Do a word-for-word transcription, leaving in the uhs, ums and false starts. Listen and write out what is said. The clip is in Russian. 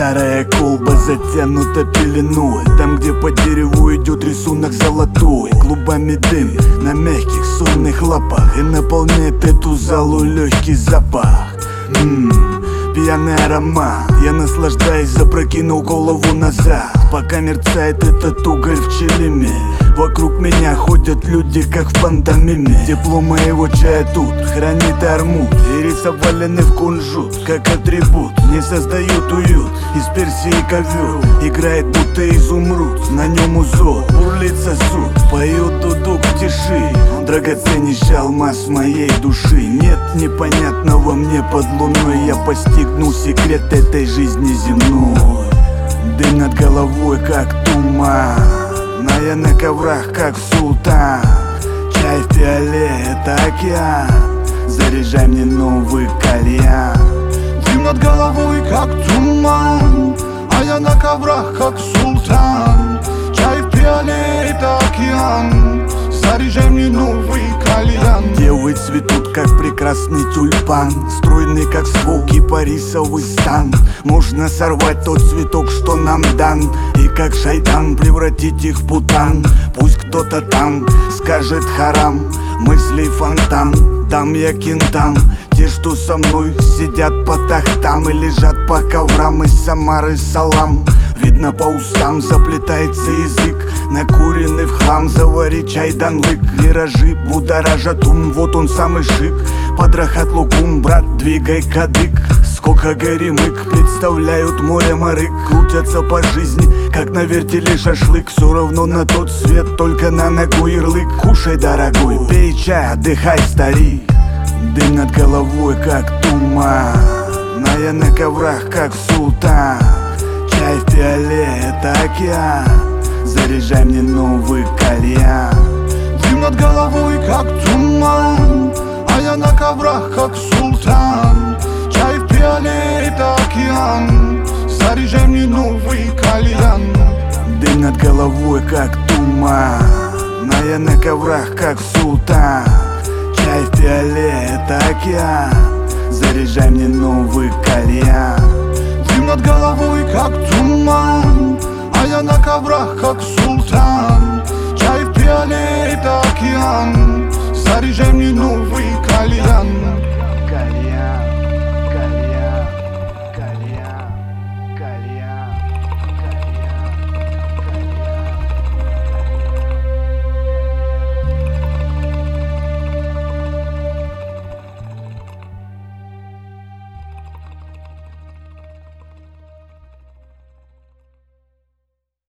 Старая колба затянута пеленой, там, где по дереву идет рисунок золотой. Клубами дым на мягких сонных лапах, и наполняет эту залу легкий запах. Ммм, пьяный аромат. Я наслаждаюсь, запрокинул голову назад, пока мерцает этот уголь в челеме. Вокруг меня ходят люди, как в пантомиме. Тепло моего чая тут хранит армут, и рисовали в кунжут, как атрибут. Не создает уют из персии ковер, играет будто изумруд, на нем узор, бурлит сосуд, поет дудук в тиши. Драгоценнейший алмаз моей души. Нет непонятного мне под луной, я постигнул секрет этой жизни земной. Дым над головой, как туман, но я на коврах, как султан. Чай в пиале, это океан, заряжай мне новый кальян. Дым над головой, как туман, а я на коврах, как султан. Чай в пиале, это океан, заряжай мне новый кальян. Девы цветут, как прекрасный тюльпан, стройный, как ствол кипарисовый стан. Можно сорвать тот цветок, что нам дан, и как шайтан превратить их в путан. Пусть кто-то там скажет харам, мыслей фонтан, дам я кентам. Те, что со мной сидят по тахтам и лежат по коврам из Самары салам. Видно по устам заплетается язык, накуренный в хлам, завари чай данлык. Виражи будоражат ум, вот он самый шик. Подрахат лукум, брат, двигай кадык. Сколько горемык, представляют море морык. Крутятся по жизни, как на вертеле шашлык. Все равно на тот свет, только на ногу ярлык. Кушай, дорогой, пей чай, отдыхай, старик. Дым над головой, как туман, но я на коврах, как султан. Чай в пиале, это океан, заряжай мне новый кальян. Дым над головой, как туман, а я на коврах, как султан. Чай в пиале, это океан, заряжай мне новый кальян. Дым над головой, как туман, но я на коврах, как султан. Чай в пиале, это океан, заряжай мне новый кальян. Дым над головой, как туман, а я на коврах, как султан. Чай в пиале, это океан, заряжай мне новый кальян.